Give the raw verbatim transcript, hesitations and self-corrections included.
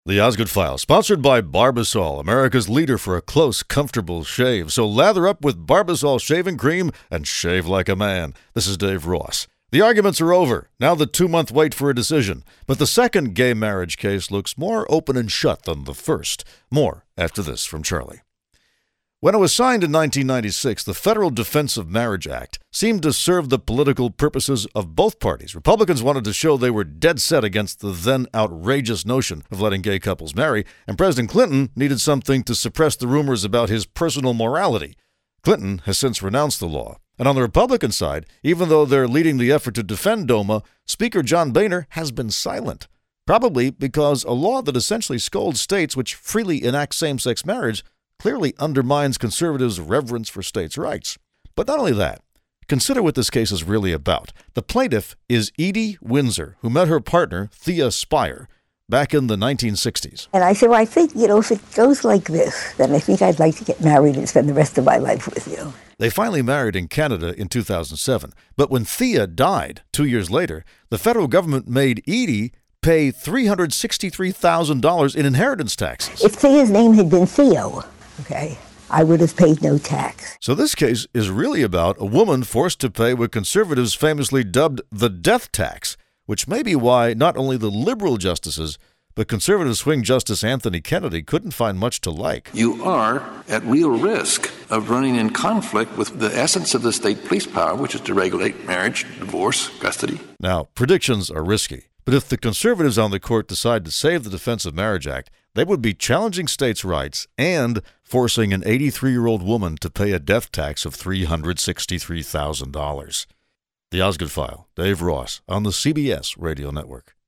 The Osgood File, sponsored by Barbasol, America's leader for a close, comfortable shave. So lather up with Barbasol shaving cream and shave like a man. This is Dave Ross. The arguments are over. Now the two-month wait for a decision. But the second gay marriage case looks more open and shut than the first. More after this from Charlie. When it was signed in nineteen ninety-six, the Federal Defense of Marriage Act seemed to serve the political purposes of both parties. Republicans wanted to show they were dead set against the then outrageous notion of letting gay couples marry, and President Clinton needed something to suppress the rumors about his personal morality. Clinton has since renounced the law. And on the Republican side, even though they're leading the effort to defend DOMA, Speaker John Boehner has been silent. Probably because a law that essentially scolds states which freely enact same-sex marriage clearly undermines conservatives' reverence for states' rights. But not only that, consider what this case is really about. The plaintiff is Edie Windsor, who met her partner, Thea Spire, back in the nineteen sixties. And I said, well, I think, you know, if it goes like this, then I think I'd like to get married and spend the rest of my life with you. They finally married in Canada in two thousand seven. But when Thea died two years later, the federal government made Edie pay three hundred sixty-three thousand dollars in inheritance taxes. If Thea's name had been Theo, okay, I would have paid no tax. So this case is really about a woman forced to pay what conservatives famously dubbed the death tax, which may be why not only the liberal justices, but conservative swing Justice Anthony Kennedy couldn't find much to like. You are at real risk of running in conflict with the essence of the state police power, which is to regulate marriage, divorce, custody. Now, predictions are risky, but if the conservatives on the court decide to save the Defense of Marriage Act, they would be challenging states' rights and forcing an eighty-three-year-old woman to pay a death tax of three hundred sixty-three thousand dollars. The Osgood File, Dave Ross, on the C B S Radio Network.